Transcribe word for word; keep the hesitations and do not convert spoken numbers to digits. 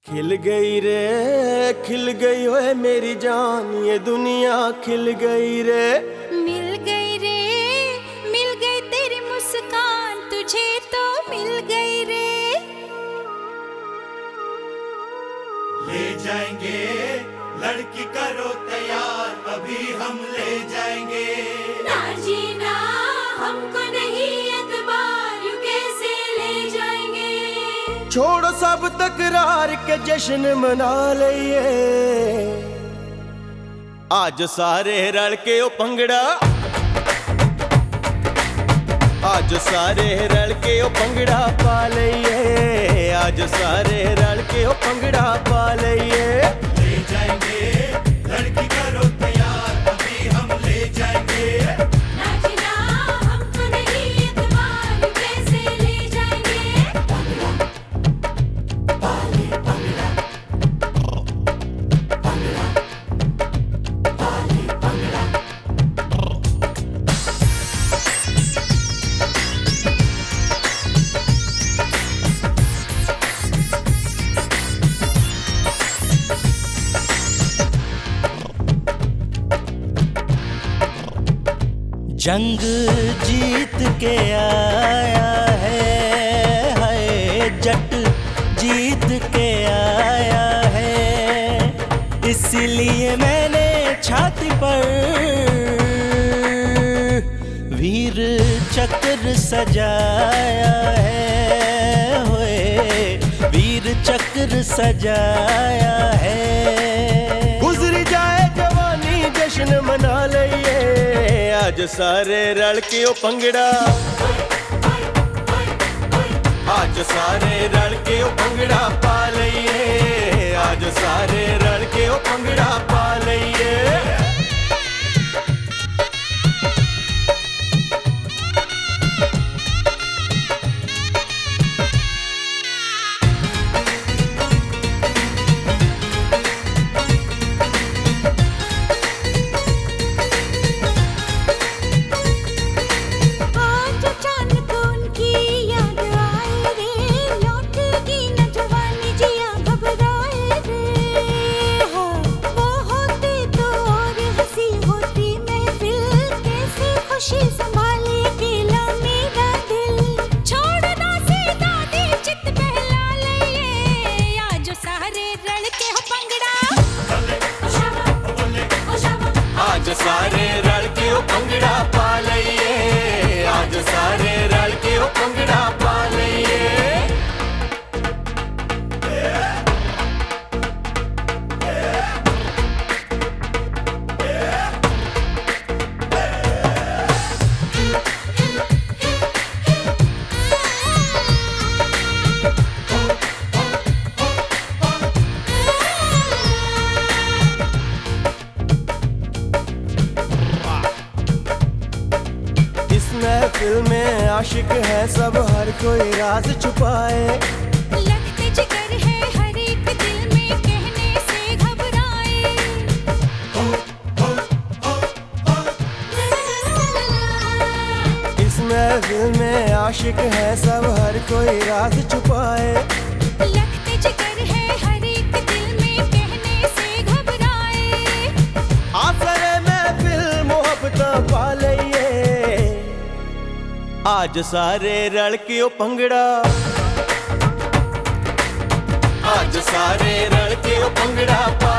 खिल गई रे खिल गई ओए मेरी जान, ये दुनिया खिल गई रे। मिल गई रे मिल गई तेरी मुस्कान, तुझे तो मिल गई रे। ले जाएंगे लड़की करो तैयार, अभी हम ले जाएंगे। ना जीना हमको नहीं एतबार, यूं कैसे ले जाएंगे। छोड़ो सब तकरार के जश्न मना लिए, आज सारे रल के ओ पंगड़ा, आज सारे रल के ओ पंगड़ा पा लिए, आज सारे रल के ओ पंगड़ा पा लिए। ले जाएंगे लड़की करो तैयार, अभी हम ले जाएंगे। ना जीना हमको नहीं एतबार, यूं कैसे ले जाएंगे। जंग जीत के आया है, है जट जीत के आया है, इसलिए मैंने छाती पर वीर चक्र सजाया है, होए वीर चक्र सजाया है। गुजरी जाए जवानी जश्न मना लिए, आज सारे रल के ओ पंगड़ा, आज सारे रल के ओ पंगड़ा पा लिए, आज सारे रल के ओ पंगड़ा पा लिए। आज सारे रल के ओ पंगड़ा पा लिए, आज सारे रल के ओ पंगड़ा पा लिए। महफिल में आशिक है सब, हर कोई राज छुपाए। लगते जिगर है हर एक दिल में, कहने से घबराए। इस महफिल में आशिक है सब, हर कोई राज छुपाए। लगते जिगर है हर एक दिल में, कहने से घबराए। आसरे महफिल मोहब्बत पा लिए, आज सारे रल के ओ पंगड़ा, आज सारे रल के ओ पंगड़ा पा